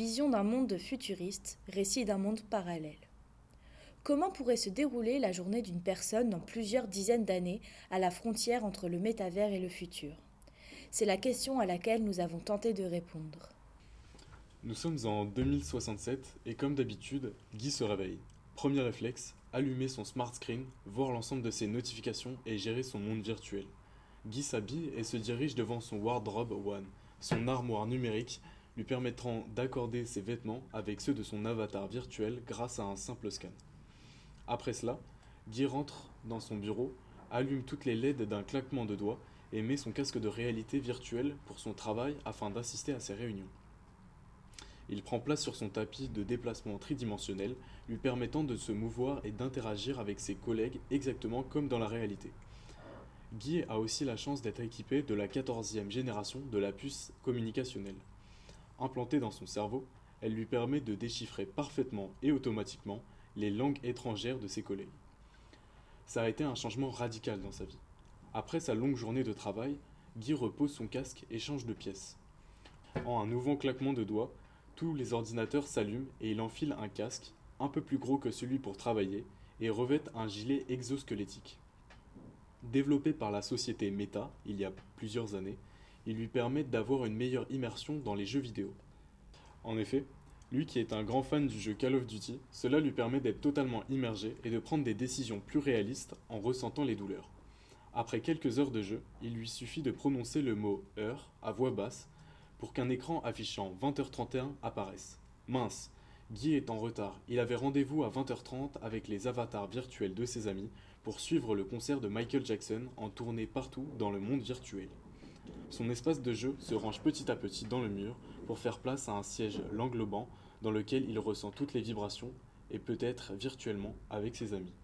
Vision d'un monde futuriste, récit d'un monde parallèle. Comment pourrait se dérouler la journée d'une personne dans plusieurs dizaines d'années à la frontière entre le métavers et le futur? C'est la question à laquelle nous avons tenté de répondre. Nous sommes en 2067 et comme d'habitude, Guy se réveille. Premier réflexe, allumer son smart screen, voir l'ensemble de ses notifications et gérer son monde virtuel. Guy s'habille et se dirige devant son Wardrobe One, son armoire numérique lui permettant d'accorder ses vêtements avec ceux de son avatar virtuel grâce à un simple scan. Après cela, Guy rentre dans son bureau, allume toutes les LED d'un claquement de doigts et met son casque de réalité virtuelle pour son travail afin d'assister à ses réunions. Il prend place sur son tapis de déplacement tridimensionnel, lui permettant de se mouvoir et d'interagir avec ses collègues exactement comme dans la réalité. Guy a aussi la chance d'être équipé de la 14e génération de la puce communicationnelle. Implantée dans son cerveau, elle lui permet de déchiffrer parfaitement et automatiquement les langues étrangères de ses collègues. Ça a été un changement radical dans sa vie. Après sa longue journée de travail, Guy repose son casque et change de pièce. En un nouveau claquement de doigts, tous les ordinateurs s'allument et il enfile un casque, un peu plus gros que celui pour travailler, et revêt un gilet exosquelettique. Développé par la société Meta il y a plusieurs années, il lui permet d'avoir une meilleure immersion dans les jeux vidéo. En effet, lui qui est un grand fan du jeu Call of Duty, cela lui permet d'être totalement immergé et de prendre des décisions plus réalistes en ressentant les douleurs. Après quelques heures de jeu, il lui suffit de prononcer le mot « heure » à voix basse pour qu'un écran affichant 20h31 apparaisse. Mince, Guy est en retard, il avait rendez-vous à 20h30 avec les avatars virtuels de ses amis pour suivre le concert de Michael Jackson en tournée partout dans le monde virtuel. Son espace de jeu se range petit à petit dans le mur pour faire place à un siège l'englobant dans lequel il ressent toutes les vibrations et peut être virtuellement avec ses amis.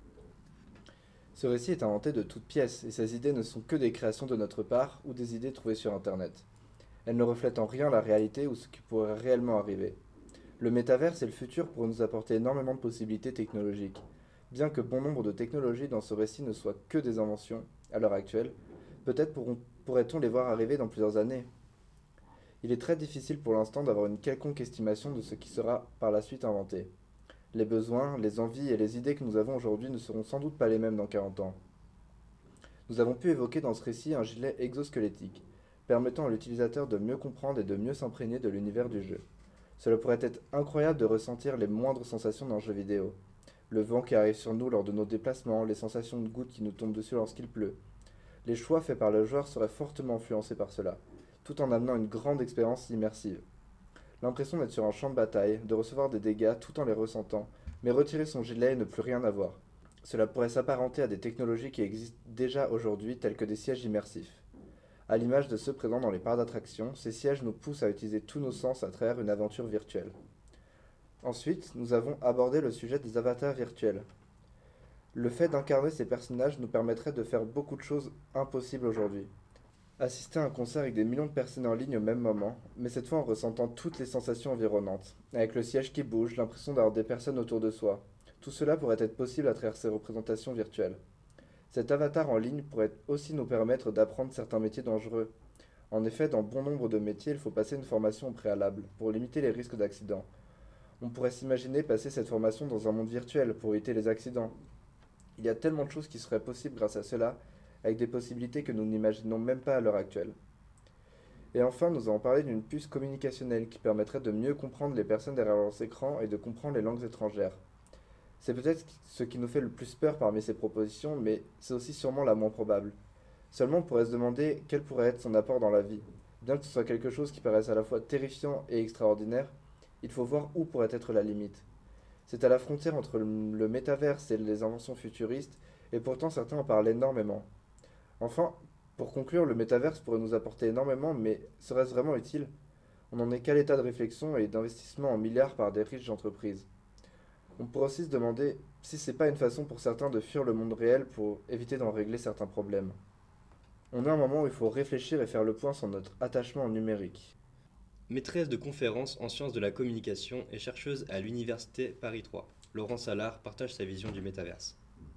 Ce récit est inventé de toutes pièces et ces idées ne sont que des créations de notre part ou des idées trouvées sur Internet. Elles ne reflètent en rien la réalité ou ce qui pourrait réellement arriver. Le métaverse et le futur pourraient nous apporter énormément de possibilités technologiques. Bien que bon nombre de technologies dans ce récit ne soient que des inventions, à l'heure actuelle, peut-être pourrait-on les voir arriver dans plusieurs années. Il est très difficile pour l'instant d'avoir une quelconque estimation de ce qui sera par la suite inventé. Les besoins, les envies et les idées que nous avons aujourd'hui ne seront sans doute pas les mêmes dans 40 ans. Nous avons pu évoquer dans ce récit un gilet exosquelettique, permettant à l'utilisateur de mieux comprendre et de mieux s'imprégner de l'univers du jeu. Cela pourrait être incroyable de ressentir les moindres sensations d'un jeu vidéo. Le vent qui arrive sur nous lors de nos déplacements, les sensations de gouttes qui nous tombent dessus lorsqu'il pleut. Les choix faits par le joueur seraient fortement influencés par cela, tout en amenant une grande expérience immersive. L'impression d'être sur un champ de bataille, de recevoir des dégâts tout en les ressentant, mais retirer son gilet et ne plus rien avoir. Cela pourrait s'apparenter à des technologies qui existent déjà aujourd'hui, telles que des sièges immersifs. À l'image de ceux présents dans les parcs d'attractions, ces sièges nous poussent à utiliser tous nos sens à travers une aventure virtuelle. Ensuite, nous avons abordé le sujet des avatars virtuels. Le fait d'incarner ces personnages nous permettrait de faire beaucoup de choses impossibles aujourd'hui. Assister à un concert avec des millions de personnes en ligne au même moment, mais cette fois en ressentant toutes les sensations environnantes, avec le siège qui bouge, l'impression d'avoir des personnes autour de soi. Tout cela pourrait être possible à travers ces représentations virtuelles. Cet avatar en ligne pourrait aussi nous permettre d'apprendre certains métiers dangereux. En effet, dans bon nombre de métiers, il faut passer une formation au préalable, pour limiter les risques d'accidents. On pourrait s'imaginer passer cette formation dans un monde virtuel pour éviter les accidents. Il y a tellement de choses qui seraient possibles grâce à cela, avec des possibilités que nous n'imaginons même pas à l'heure actuelle. Et enfin, nous avons parlé d'une puce communicationnelle qui permettrait de mieux comprendre les personnes derrière leurs écrans et de comprendre les langues étrangères. C'est peut-être ce qui nous fait le plus peur parmi ces propositions, mais c'est aussi sûrement la moins probable. Seulement, on pourrait se demander quel pourrait être son apport dans la vie. Bien que ce soit quelque chose qui paraisse à la fois terrifiant et extraordinaire, il faut voir où pourrait être la limite. C'est à la frontière entre le métaverse et les inventions futuristes, et pourtant certains en parlent énormément. Enfin, pour conclure, le métaverse pourrait nous apporter énormément, mais serait-ce vraiment utile? On n'en est qu'à l'état de réflexion et d'investissement en milliards par des riches entreprises. On pourrait aussi se demander si c'est pas une façon pour certains de fuir le monde réel pour éviter d'en régler certains problèmes. On est à un moment où il faut réfléchir et faire le point sur notre attachement au numérique. Maîtresse de conférences en sciences de la communication et chercheuse à l'Université Paris 3, Laurence Allard partage sa vision du métaverse.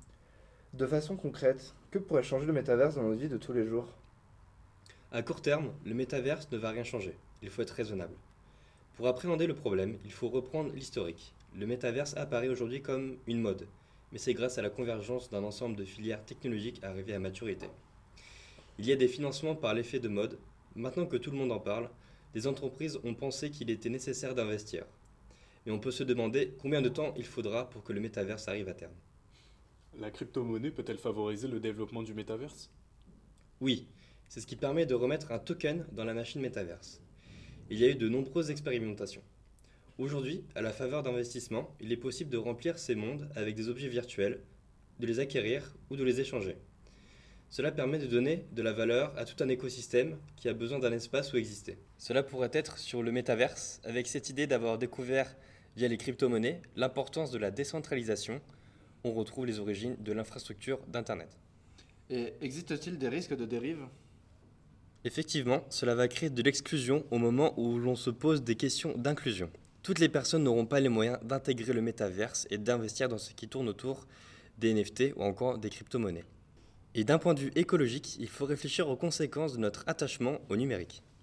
De façon concrète, que pourrait changer le métaverse dans notre vie de tous les jours? À court terme, le métaverse ne va rien changer, il faut être raisonnable. Pour appréhender le problème, il faut reprendre l'historique. Le métaverse apparaît aujourd'hui comme une mode, mais c'est grâce à la convergence d'un ensemble de filières technologiques arrivées à maturité. Il y a des financements par l'effet de mode. Maintenant que tout le monde en parle, des entreprises ont pensé qu'il était nécessaire d'investir. Mais on peut se demander combien de temps il faudra pour que le métaverse arrive à terme. La crypto-monnaie peut-elle favoriser le développement du métaverse? Oui, c'est ce qui permet de remettre un token dans la machine métaverse. Il y a eu de nombreuses expérimentations. Aujourd'hui, à la faveur d'investissements, il est possible de remplir ces mondes avec des objets virtuels, de les acquérir ou de les échanger. Cela permet de donner de la valeur à tout un écosystème qui a besoin d'un espace où exister. Cela pourrait être sur le métaverse, avec cette idée d'avoir découvert via les crypto-monnaies l'importance de la décentralisation. On retrouve les origines de l'infrastructure d'Internet. Et existe-t-il des risques de dérive? Effectivement, cela va créer de l'exclusion au moment où l'on se pose des questions d'inclusion. Toutes les personnes n'auront pas les moyens d'intégrer le métaverse et d'investir dans ce qui tourne autour des NFT ou encore des crypto-monnaies. Et d'un point de vue écologique, il faut réfléchir aux conséquences de notre attachement au numérique.